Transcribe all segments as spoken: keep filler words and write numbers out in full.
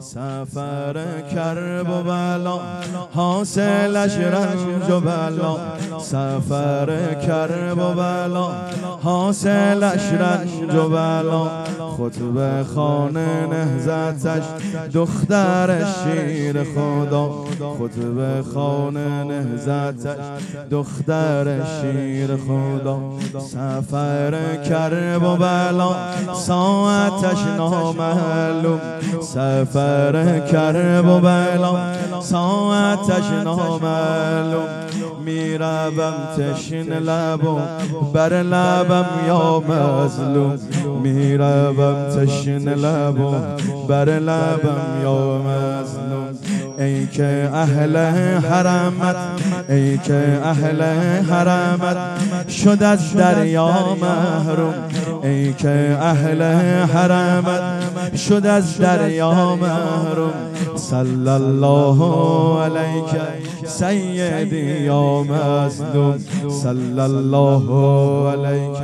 سفر کرب و بلا حاصلش رنج و بلا، سفر کرب و بلا حاصلش رنج و بلا. خطبه خانه نهضتش دختر شیر خدا، خطبه خانه نهضتش دختر شیر خدا. سفر کرب و بلا ساعتش نامعلوم، سفر کرب و بلا ساعتش نامعلوم. میروم تشنه لبم بر لبم یا مظلوم، میروم تشنه لبم بر لبم یا مظلوم. ای که اهل حرمت، ای که اهل حرمت شد از دریا محروم، ای که اهل حرمت شد از دریا محروم. صلی الله علیک سیدی یا مظلوم، صلی الله علیک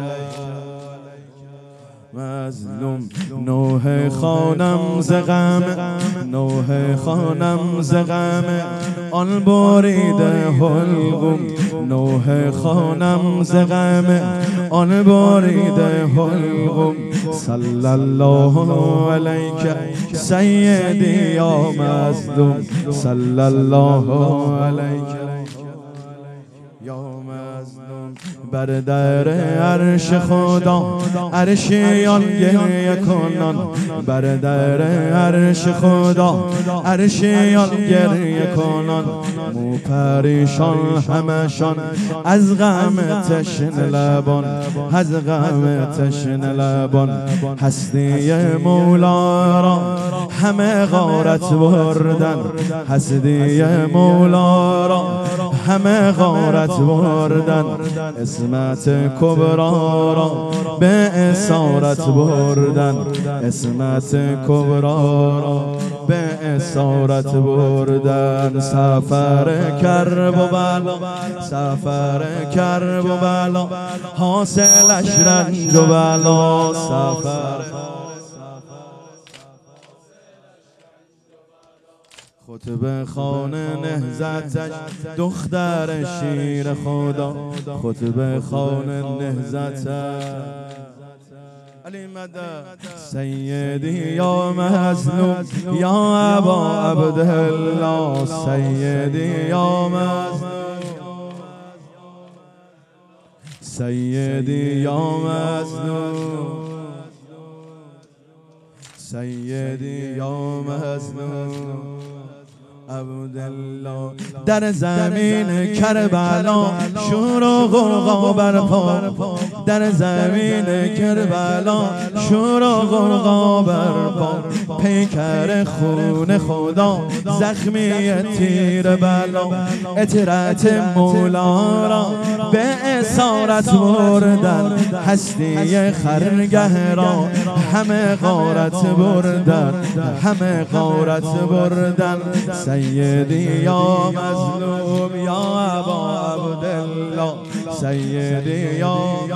مظلوم. نوح خانم ز غم، نوح خانم ز غم آن بریده حلقوم، نوح خانم ز غم آن بریده حلقوم. صلی الله علیک سیدی یا مظلوم، صلی الله علیک یا مظلوم. بر در عرش خدا عرشیان گریه کنان، بر در عرش خدا عرشیان گریه کنان. مو پریشان همشان از غم تشنه لبان، از غم تشنه لبان. هستی مولا را همه غارت بردن، هستی مولا را همه غارت بردن. اسمت کبرا را به اسارت بردن، اسمت کبرا را به اسارت بردن. سفر کرب و بلا، سفر کرب و بلا حاصلش رنج و بلا. سفر خطبه خانه نهضتش دختر شیر خدا، خطبه خانه نهضتش علی مدد. سیدی یا مظلوم یا ابا عبدالله، سیدی یا مظلوم، سیدی یا مظلوم، سیدی یا مظلوم عبدالله. در زمین کربلا شور و غرغا برپا، در زمین کربلا شور و غرغا برپا. پیکر خون خدا زخمی تیر بلا، اطرت مولا را به اسارت بردن. هستی خرگه را همه غارت بردن، همه غارت بردن. سیدی یا مظلوم یا ابا عبدالله، سیدی یا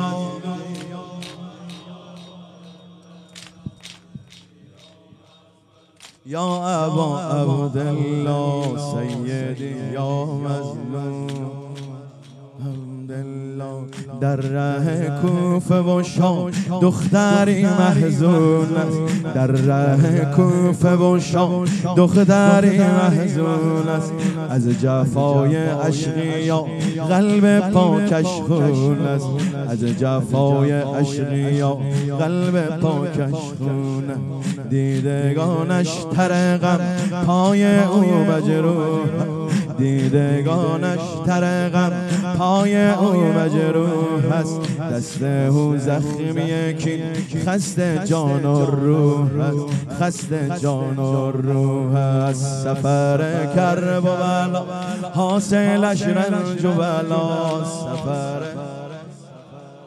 یا ابا عبدالله، سیدی یا مظلوم. در ره کوفه و شام دختری محزون است، در ره کوفه و شام دختری محزون است. از جفای اشقیا قلب پاکش خون است، از جفای اشقیا قلب پاکش خون. دیدگانش ترقم پای او مجروح، دیدگانش ترقم پای او مجروح است. دست او زخمی کین خسته جان و روح است، خسته جان و روح است. سفر کرب و بلا حاصلش رنج و بلا، سفر